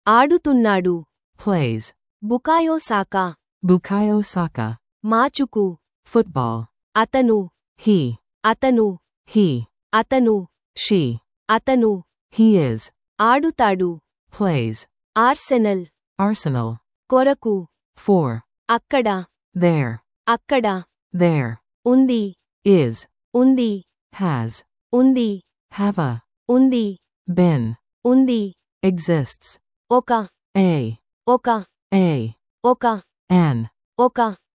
ఆడుతున్నాడు. plays, Bukayo Saka. Bukayo Saka, మాచుకు. football, అతను. he, అతను. he, అతను. she, అతను. he is, ఆడుతాడు. plays, Arsenal. Arsenal, కొరకు. for, అక్కడ. there, అక్కడ. there, ఉంది. is, ఉంది. has, ఉంది. have a, ఉంది. been, ఉంది. exists, ఒక. a, ఒక. ఒక. an, ఒక.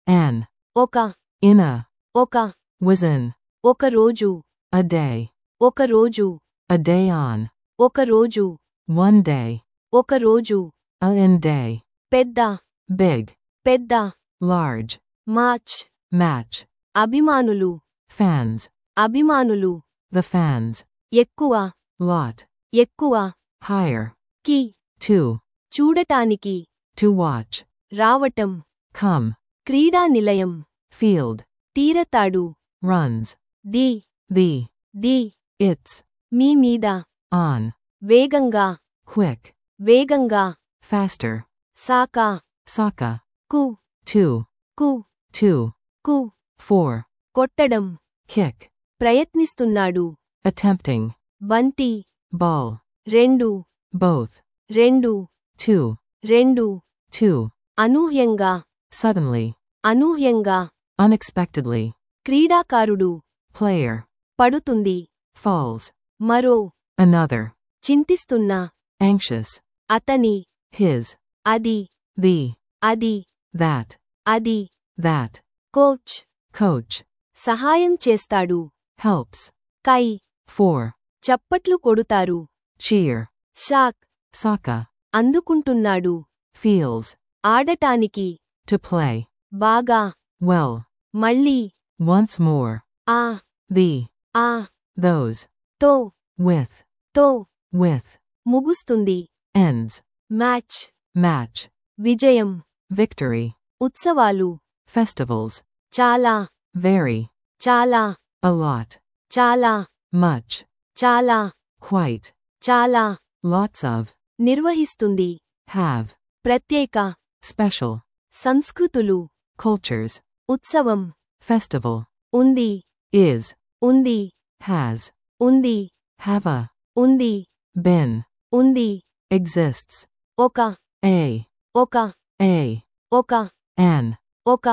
ఒక. in a, ఒక. was in, ఒక రోజు. a day, ఒక రోజు. a day on, ఒక రోజు. one day, ఒక రోజు. a in day, పెద్ద. big, పెద్ద. large, match. match, అభిమానులు. fans, అభిమానులు. the fans, ఎక్కువ. lot, ఎక్కువ. higher, కి. to, చూడటానికి. to watch, రావటం. come, క్రీడా నిలయం. field, తీరతాడు. runs, the. the, the. its, మీ మీద. on, వేగంగా. quick, వేగంగా. faster, Saka. saka, కు. to, కు. to, కు. for, కొట్టడం. kick, ప్రయత్నిస్తున్నాడు. attempting, బంతి. ball, రెండు. both, రెండు. two, రెండు. two, అనూహ్యంగా. suddenly, అనూహ్యంగా. unexpectedly, క్రీడాకారుడు. player, పడుతుంది. falls, మరో. another, చింతిస్తున్నా. anxious, అతని. his, అది. the, అది. that, అది. that, coach. coach, సహాయం చేస్తాడు. helps, కై. for, చప్పట్లు కొడుతారు. cheer, షాక్. saka, అందుకుంటున్నాడు. feels, ఆడటానికి. to play, బాగా. well, మళ్ళీ. once more, ఆ. the, ఆ. those, తో. with, తో. with, ముగుస్తుంది. ends, match. match, విజయం. victory, ఉత్సవాలు. festivals, చాలా. very, చాలా. a lot, చాలా. much, చాలా. quite, చాలా. lots of, నిర్వహిస్తుంది. have, ప్రత్యేక. special, సంస్కృతులు. cultures, ఉత్సవం. festival, ఉంది. is, ఉంది. has, ఉంది. have a, ఉంది. been, ఉంది. exists, ఒక. a, ఒక. ఒక. an, ఒక.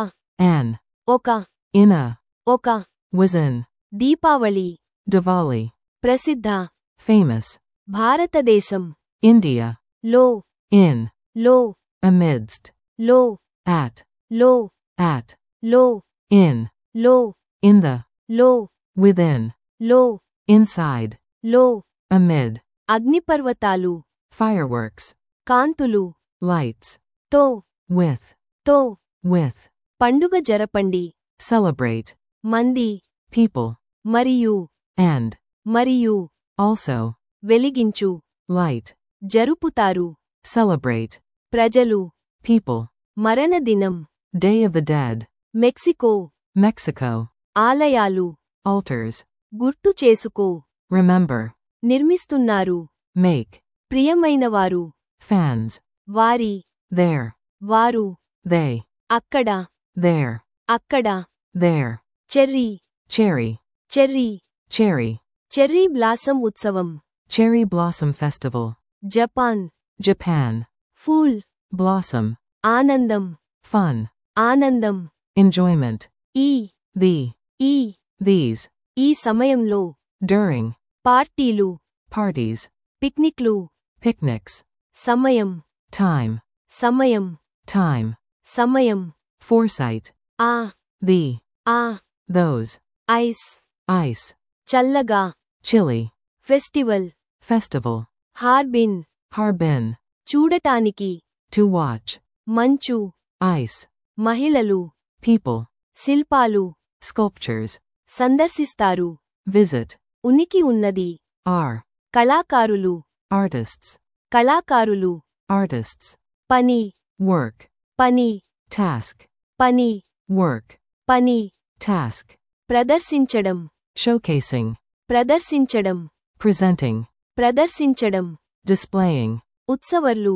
ఒక. in a, ఒక. was in, Deepavali. Diwali, ప్రసిద్ధ. famous, భారతదేశం. India, లో. in, లో. amidst, లో. at, లో. at, లో. in, లో. in the, లో. within, లో. inside, లో. amid, అగ్నిపర్వతాలు. fireworks, కాంతులు. lights, తో. with, తో. with, పండుగ జరపండి. celebrate, మంది. people, మరియు. and, మరియు. also, వెలిగించు. light, జరుపుతారు. celebrate, ప్రజలు. people, మరణదినం. Day of the Dead, Mexico. Mexico, ఆలయాలు. altars, గుర్తు చేసుకో. remember, నిర్మిస్తున్నారు. make, ప్రియమైనవారు. fans, వారి. there, వారు. they, అక్కడ. there, అక్కడ. there, cherry. cherry, cherry. cherry, cherry blossom ఉత్సవం. cherry blossom festival, Japan. Japan, ఫూల్. blossom, ఆనందం. fun, ఆనందం. enjoyment, ఈ. the, ఈ. these, ఈ సమయంలో. during, పార్టీలు. parties, పిక్నిక్లు. picnics, సమయం. time, సమయం. time, సమయం. foresight, ఆ. the, ఆ. those, ice. ice, చల్లగా. chilly, festival. festival, Harbin. harbin, చూడటానికి. to watch, మంచు. ice, మహిళలు. people, శిల్పాలు. sculptures, సందర్శిస్తారు. visit, ఉనికి ఉన్నది. are, కళాకారులు. artists, కళాకారులు. artists, పని. work, పని. task, పని. work, పని. task, ప్రదర్శించడం. showcasing, ప్రదర్శించడం. presenting, ప్రదర్శించడం. displaying, ఉత్సవర్లు.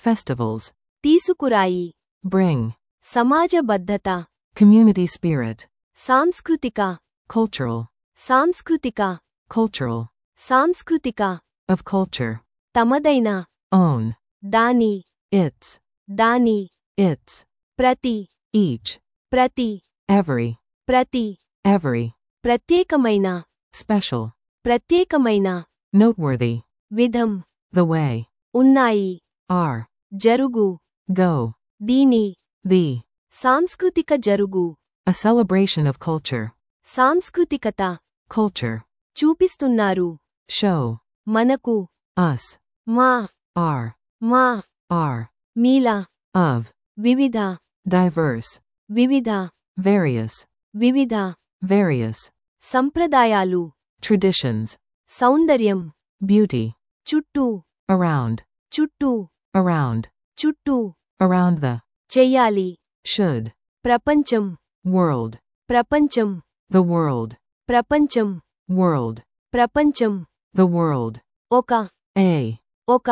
festivals, తీసుకురాయి, bring, సమాజబద్ధత, community spirit, సాంస్కృతిక, cultural, సాంస్కృతిక, cultural, సాంస్కృతిక, of culture, తమదైన, own, దాని, its, దాని, its, ప్రతి, each, ప్రతి, every, ప్రతి, every, ప్రత్యేకమైన, special, ప్రత్యేకమైన, noteworthy, విధం, the way, ఉన్నాయి, are, జరుగు, go, దీని, the, సాంస్కృతిక జరుగు, a celebration of culture, సాంస్కృతికత, culture, చూపిస్తున్నారు, show, మనకు, us, మా, are, మా, are, మీలా, of, వివిధ, diverse, వివిధ, various, వివిధ, various, సంప్రదాయాలు, traditions, సౌందర్యం, beauty, చుట్టూ, around, చుట్టూ, around, చుట్టూ, around the, చెయ్యాలి, should, ప్రపంచం, world, ప్రపంచం, the world, ప్రపంచం, world, ప్రపంచం, the world, ఒక, a, ఒక,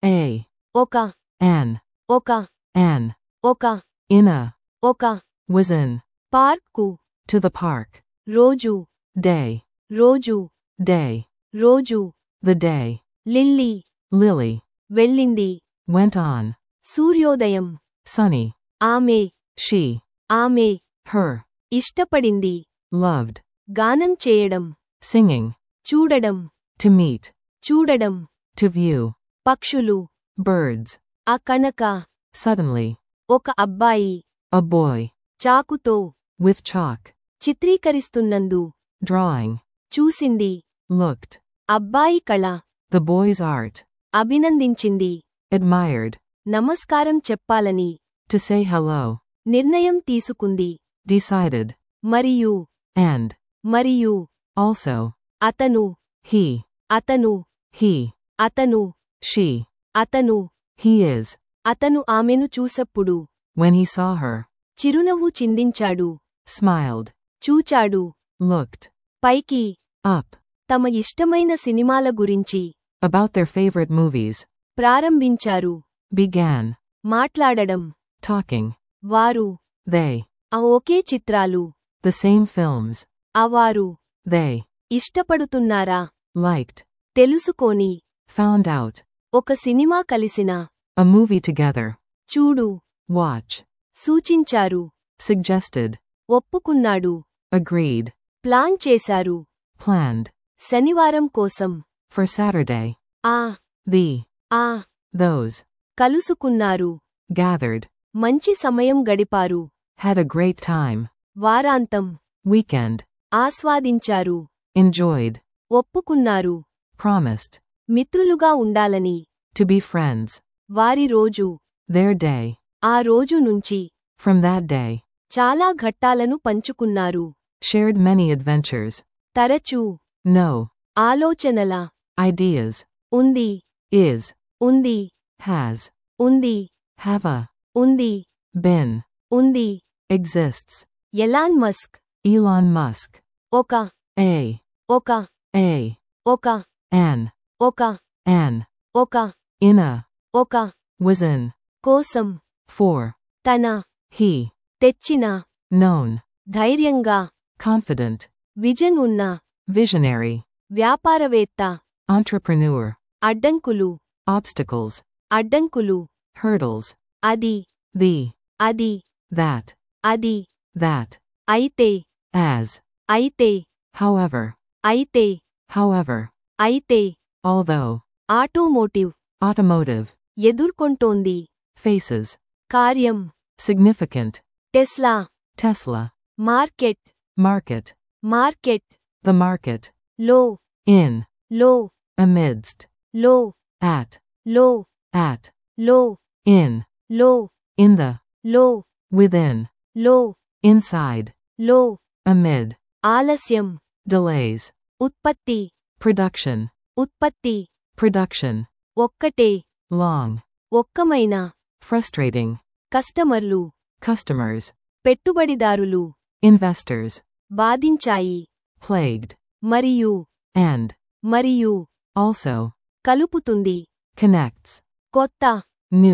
ఒక, an, ఒక, an, ఒక, in a, ఒక, was in, park, to the park, రోజు, day, రోజు, day, రోజు, the day, లిల్లీ, lily, వెళ్ళింది, went on, సూర్యోదయం, sunny, ఆమె, she, ఆమె, her, ఇష్టపడింది, loved, గానం చేయడం, singing, చూడడం, to meet, చూడడం, to view, పక్షులు, birds, ఆ కనక, suddenly, ఒక అబ్బాయి, a boy, చాకుతో, with chalk, చిత్రీకరిస్తున్నందు, drawing, చూసింది, looked, అబ్బాయి కళ, the boy's art, అభినందించింది, admired, నమస్కారం చెప్పాలని, to say hello, నిర్ణయం తీసుకుంది, decided, మరియు, and, మరియు, also, అతను, he, అతను, he, అతను, she, అతను, he is, అతను ఆమెను చూసప్పుడు, when he saw her, చిరునవ్వు చిందించాడు, smiled, చూచాడు, looked, పైకి, up, తమ ఇష్టమైన సినిమాల గురించి, about their favorite movies, ప్రారంభించారు, began, మాట్లాడడం, talking, వారు, they, ఆ ఒకే చిత్రాలు, the same films, అవారు, they, ఇష్టపడుతున్నారా, liked, తెలుసుకోని, found out, ఒక సినిమా కలిసిన, a movie together, చూడు, watch, సూచించారు, suggested, ఒప్పుకున్నాడు, agreed, ప్లాన్ చేశారు, planned, శనివారం కోసం, for Saturday, ఆ, the, ఆ, those, కలుసుకున్నారు, gathered, మంచి సమయం గడిపారు, had a great time, వారాంతం, weekend, ఆస్వాదించారు, enjoyed, ఒప్పుకున్నారు, promised, మిత్రులుగా ఉండాలని, to be friends, వారి రోజు, their day, ఆ రోజు నుంచి, from that day, చాలా ఘట్టాలను పంచుకున్నారు, shared many adventures, తరచూ, no, ఆలోచనల, ideas, ఉంది, is, ఉంది, has, ఉంది, have a, ఉంది, been, ఉంది, exists, Elon Musk, Elon Musk, ఒక, a, ఒక, a, ఒక, an, ఒక, an, ఒక, in a, ఒక, was in, కోసం, for, తన, he, తెచ్చిన, known, ధైర్యంగా, confident, విజన్ ఉన్న, visionary, వ్యాపారవేత్త, entrepreneur, అడ్డంకులు, obstacles, అడ్డంకులు, hurdles, అది, the, అది, that, అది, that, అయితే, as, అయితే, however, అయితే, however, అయితే, although, ఆటోమోటివ్, automotive, ఎదుర్కొంటోంది, faces, కార్యం, significant, Tesla, Tesla, market, market, market, the market, లో, in, లో, amidst, లో, at, లో, at, లో, in, లో, in the, లో, within, లో, inside, లో, amid, ఆలస్యం, delays, ఉత్పత్తి, production, ఉత్పత్తి, production, ఒక్కటే, long, ఒక్కమైన, frustrating, కస్టమర్లు, customers, పెట్టుబడిదారులు, investors, బాధించాయి, plagued, మరియు, and, మరియు, also, కలుపుతుంది, connects, కొత్త, new,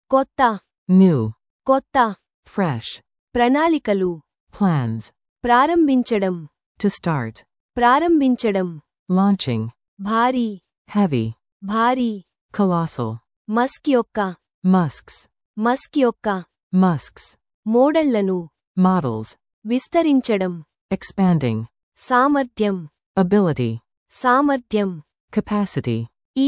కొత్త new, కొత్త fresh, ప్రణాళికలు plans, ప్రారంభించడం to start, ప్రారంభించడం launching, భారీ heavy, భారీ colossal, మస్క్ యొక్క musks, మస్క్ యొక్క musks, మోడళ్లను models, విస్తరించడం expanding, సామర్థ్యం ability, సామర్థ్యం capacity, ఈ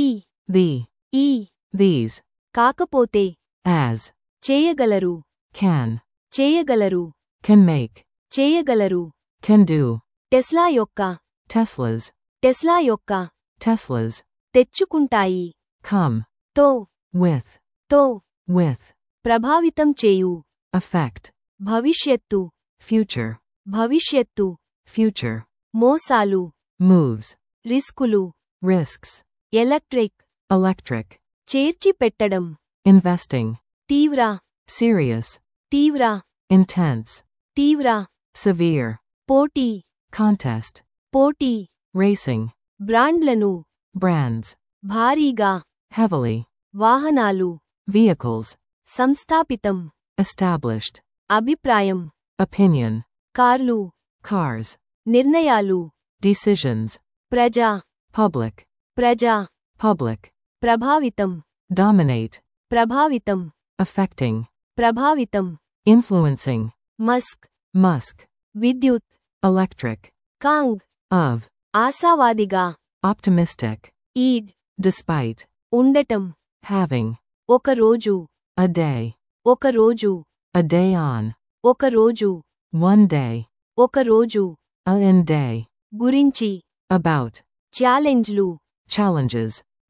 ఈ these, కాకపోతే as, చేయగలరు can, చేయగలరు can make, చేయగలరు can do, టెస్లా యొక్క Teslas, టెస్లా యొక్క Teslas, తెచ్చుకుంటాయి come, తో with, with, ప్రభావితం చేయు affect, భవిష్యత్తు future, భవిష్యత్తు future, మోసాలు moves, రిస్కులు risks, ఎలక్ట్రిక్ electric, చేర్చి పెట్టడం investing, తీవ్ర serious, తీవ్ర intense, తీవ్ర severe, పోటీ contest, పోటీ racing, బ్రాండ్లను brands, భారీగా heavily, వాహనాలు vehicles, సంస్థాపితం established, అభిప్రాయం opinion, కార్లు cars, నిర్ణయాలు decisions, ప్రజా public, ప్రజా public, ప్రభావితం dominate, ప్రభావితం affecting, ప్రభావితం influencing, మస్క్ musk, విద్యుత్ electric, కాంగ్ of, ఆశావాదిగా optimistic, ఈడ్ despite, ఉండటం having, ఒక రోజు a day, ఒక రోజు a day on, ఒక రోజు one day, ఒక రోజు a in day, గురించి about, ఛాలెంజ్లు challenges,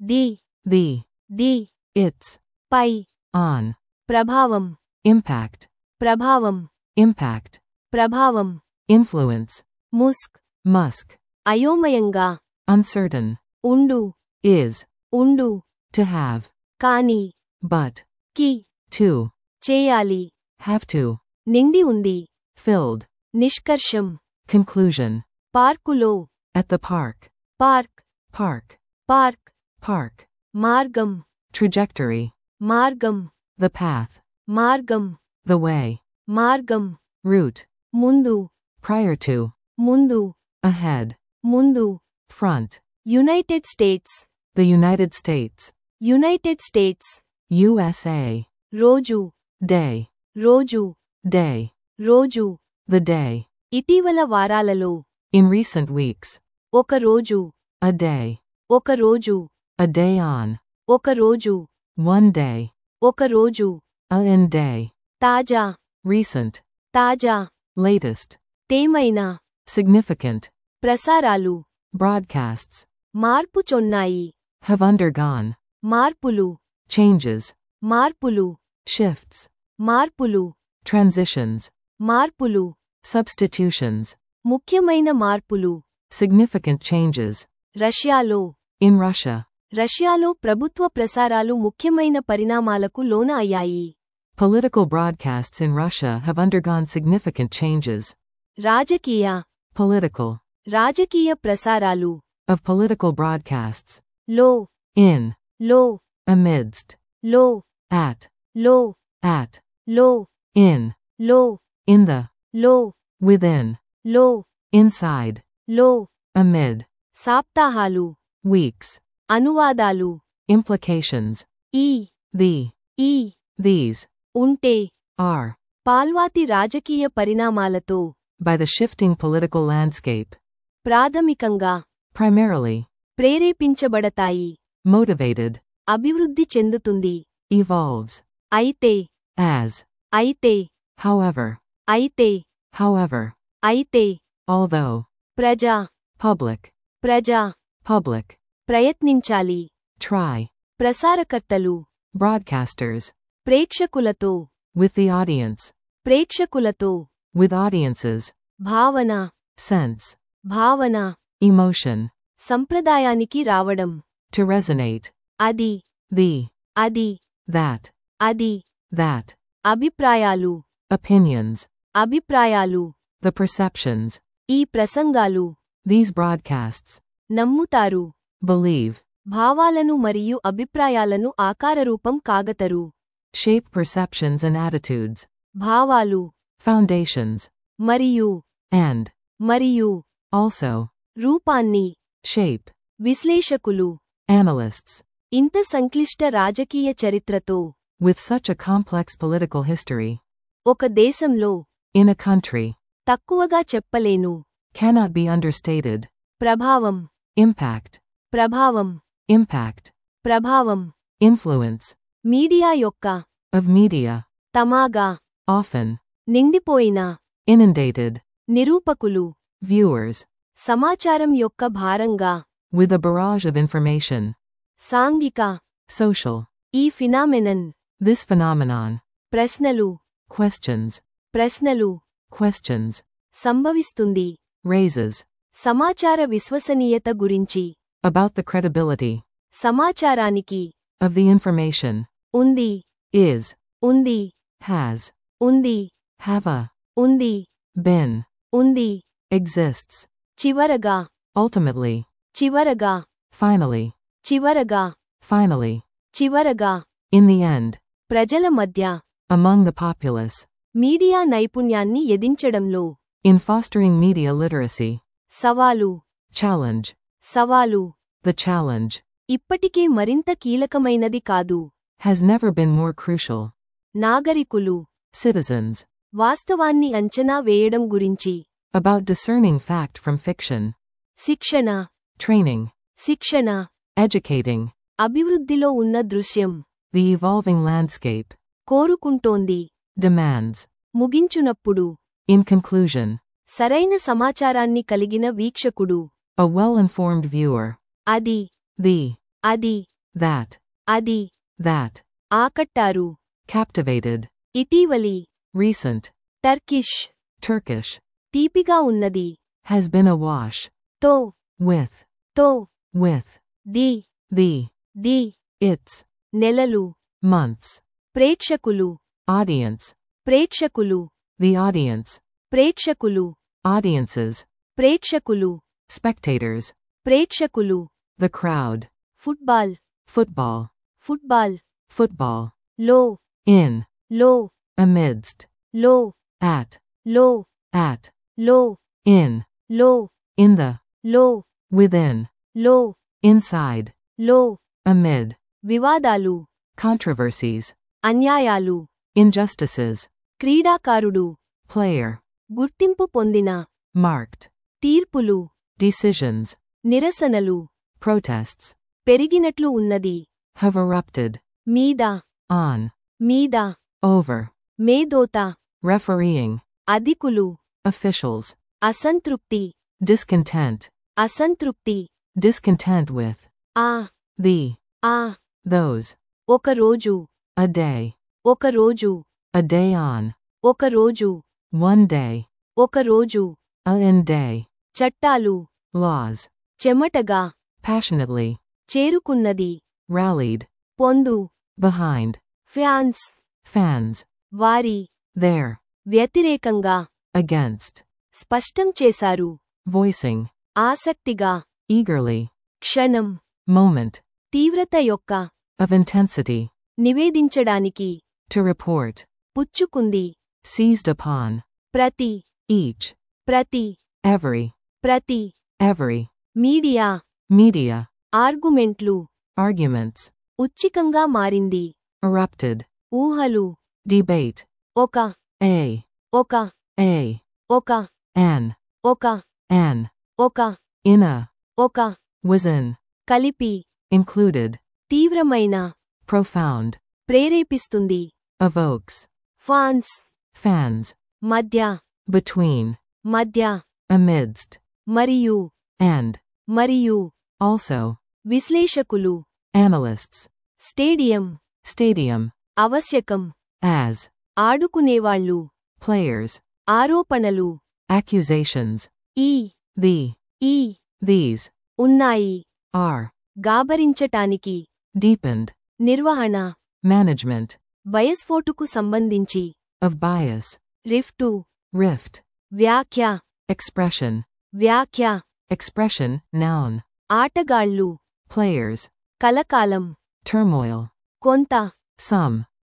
ది ది its, పై on, ప్రభావం impact, ప్రభావం impact, ప్రభావం influence, ముస్క్ musk, అయోమయంగా uncertain, ఉండు is, ఉండు to have, కాని but, కి to, చేయాలి have to, నిండి ఉంది filled, నిష్కర్షం conclusion, పార్కులో at the park, park park, park park, మార్గం trajectory, మార్గం the path, మార్గం the way, మార్గం route, ముందు prior to, ముందు ahead, ముందు front, United States the United States, United States USA, రోజు day, రోజు day, రోజు the day, ఇటీవల వారాలలో in recent weeks, ఒక రోజు a day, ఒక రోజు a day on, ఒక రోజు one day, ఒక రోజు a in day, తాజా recent, తాజా latest, తేమైన significant, ప్రసారాలు broadcasts, మార్పు చొన్నాయి have undergone, మార్పులు changes, మార్పులు shifts, మార్పులు transitions, మార్పులు substitutions, ముఖ్యమైన మార్పులు significant changes, రష్యాలో in Russia, రష్యాలో ప్రభుత్వ ప్రసారాలు ముఖ్యమైన పరిణామాలకు లోన అయ్యాయి political broadcasts in Russia have undergone significant changes, రాజకీయ political, రాజకీయ ప్రసారాలు of political broadcasts, లో in, లో amidst, లో at, లో at, లో in, లో in the, లో within, లో inside, లో amid, సాప్తాహాలు weeks, అనువాదాలు implications, ఈ ఈ these, ఉంటే are, పాల్వాతి రాజకీయ పరిణామాలతో by the shifting political landscape, ప్రాథమికంగా primarily, ప్రేరేపించబడతాయి motivated, అభివృద్ధి చెందుతుంది evolves, అయితే as, అయితే however, అయితే however, అయితే although, ప్రజా public, ప్రజా public, ప్రయత్నించాలి try, ప్రసారకర్తలు broadcasters, ప్రేక్షకులతో with the audience, ప్రేక్షకులతో with audiences, భావన sense, భావన emotion, సంప్రదాయానికి రావడం to resonate, అది అది that, that, అభిప్రాయాలు opinions, అభిప్రాయాలు the perceptions, ఈ ప్రసంగాలు these broadcasts, నమ్ముతారు believe, భావాలను మరియు అభిప్రాయాలను ఆకారరూపం కాగతరు shape perceptions and attitudes, భావాలు, foundations, మరియు, and, మరియు, also, రూపాన్ని, shape, విశ్లేషకులు, analysts, ఇంత సంక్లిష్ట రాజకీయ చరిత్రతో, with such a complex political history, ఒక దేశంలో, in a country, తక్కువగా చెప్పలేను, cannot be understated, ప్రభావం, impact, ప్రభావం, impact, ప్రభావం, influence, మీడియా యొక్క, of media, తమాగా, often, నిండిపోయిన, inundated, నిరూపకులు, viewers, సమాచారం యొక్క భారంగా, with a barrage of information, సాంఘిక, social, ఈ ఫినామెనన్, this phenomenon, ప్రశ్నలు, questions, ప్రశ్నలు, questions, సంభవిస్తుంది, raises, సమాచార విశ్వసనీయత గురించి, about the credibility, సమాచారానికి, of the information, ఉంది, is, ఉంది, has, ఉంది, have a, ఉంది, been, ఉంది, exists, చివరగా, ultimately, చివరగా, finally, చివరగా, finally, చివరగా, in the end, ప్రజల మధ్య, among the populace, మీడియా నైపుణ్యాన్ని ఎదించడంలో, in fostering media literacy, సవాలు, challenge, సవాలు, the challenge, ఇప్పటికే మరింత కీలకమైనది కాదు, has never been more crucial, నాగరికులు, citizens, వాస్తవాన్ని అంచనా వేయడం గురించి, about discerning fact from fiction, శిక్షణ, training, శిక్షణ, educating, అభివృద్ధిలో ఉన్న దృశ్యం, the evolving landscape, కోరుకుంటోంది, demands, ముగించునప్పుడు, in conclusion, సరైన సమాచారాన్ని కలిగిన వీక్షకుడు, a well-informed viewer, అది, the, అది, that, అది, that, ఆకట్టారు, captivated, ఇటీవలి, recent, టర్కిష్, Turkish, తీపిగా ఉన్నది, has been awash, తో, with, తో, with, the, the, the, its, నెలలు, months, ప్రేక్షకులు, audience, ప్రేక్షకులు, the audience, ప్రేక్షకులు, audiences, ప్రేక్షకులు, spectators, ప్రేక్షకులు, the crowd, football, football, football, football, లో, in, లో, amidst, లో, at, లో, at, లో, in, లో, in the, లో, within, లో, inside, లో, amid, వివాదాలు, controversies, అన్యాయాలు, injustices, క్రీడాకారుడు, player, గుర్తింపు పొందిన, marked, తీర్పులు, decisions, నిరసనలు, protests, పెరిగినట్లు ఉన్నది, have erupted, మీద, on, మీద, over, మేదోత, refereeing, అధికులు, officials, అసంతృప్తి, discontent, అసంతృప్తి, discontent with, ఆ, the, ఆ, those, ఒక రోజు, a day, ఒక రోజు, a day on, ఒక రోజు, one day, ఒక రోజు, a in day, చట్టాలు, laws, చెమటగా, passionately, చేరుకున్నది, rallied, పొందు, behind, ఫ్యాన్స్, fans, వారి, there, వ్యతిరేకంగా, against, స్పష్టం చేశారు, voicing, ఆసక్తిగా, eagerly, క్షణం, moment, తీవ్రత యొక్క, of intensity, నివేదించడానికి, to report, పుచ్చుకుంది, seized upon, ప్రతి, each, ప్రతి, every, ప్రతి, every, మీడియా, media, ఆర్గుమెంట్లు, arguments, ఉచ్చికంగా మారింది, erupted, ఊహలు, debate, ఒక, a, ఒక, ఒక, an, ఒక, ఒక, in a, ఒక, was in, కలిపి, included, తీవ్రమైన, profound, ప్రేరేపిస్తుంది, evokes, ఫాన్స్, fans, మధ్య, between, మధ్య, amidst, మరియు, and, మరియు, also, విశ్లేషకులు, analysts, స్టేడియం, stadium, ఆవశ్యకం, as, ఆడుకునేవాళ్ళు, players, ఆరోపణలు, accusations, ఈ, the, ఈ, these, ఉన్నాయి, are, గాబరించటానికి, deepened, నిర్వహణ, management, బయస్ఫోటుకు సంబంధించి, of bias, రిఫ్టు, rift, వ్యాఖ్య, expression, వ్యాఖ్య, expression, noun, ఆటగాళ్ళు, players, కలకాలం, turmoil, కొంత, some,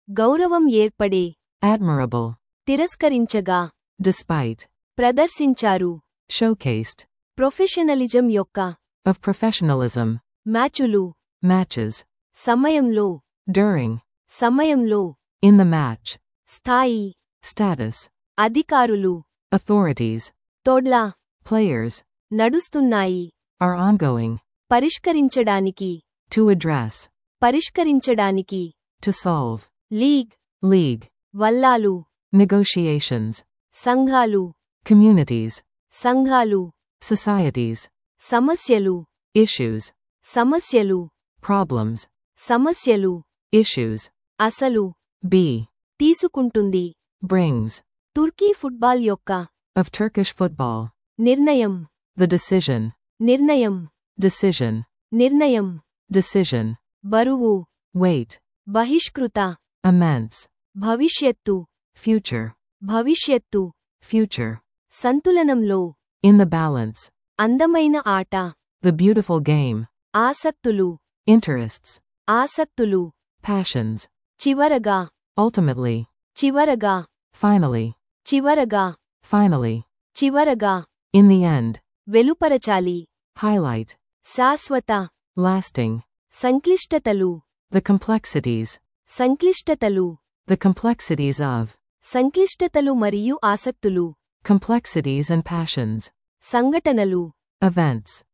గౌరవం ఏర్పడే admirable, తిరస్కరించగా despite, ప్రదర్శించారు showcased, ప్రొఫెషనలిజం యొక్క of professionalism, మ్యాచులు matches, సమయంలో during, సమయంలో in the match, స్థాయి status, అధికారులు authorities, తోడ్ల players, నడుస్తున్నాయి are ongoing, పరిష్కరించడానికి to address, పరిష్కరించడానికి to solve, లీగ్ league, వల్లాలు negotiations, సంఘాలు communities, సంఘాలు societies, సమస్యలు issues, సమస్యలు problems, సమస్యలు issues, అసలు b, తీసుకుంటుంది brings, తుర్కీ ఫుట్బాల్ యొక్క of Turkish football, నిర్ణయం the decision, నిర్ణయం decision, నిర్ణయం decision, బరువు weight, బహిష్కృత immense, భవిష్యత్తు future, భవిష్యత్తు future, సంతులనంలో in the balance, అందమైన ఆట the beautiful game, ఆసక్తులు interests, ఆసక్తులు passions, చివరగా ultimately, చివరగా finally, చివరగా finally, చివరగా in the end, వెలుపరచాలి highlight, శాశ్వత lasting, సంక్లిష్టతలు the complexities, సంక్లిష్టతలు the complexities of, సంక్లిష్టతలు మరియు ఆసక్తులు complexities and passions, సంఘటనలు events,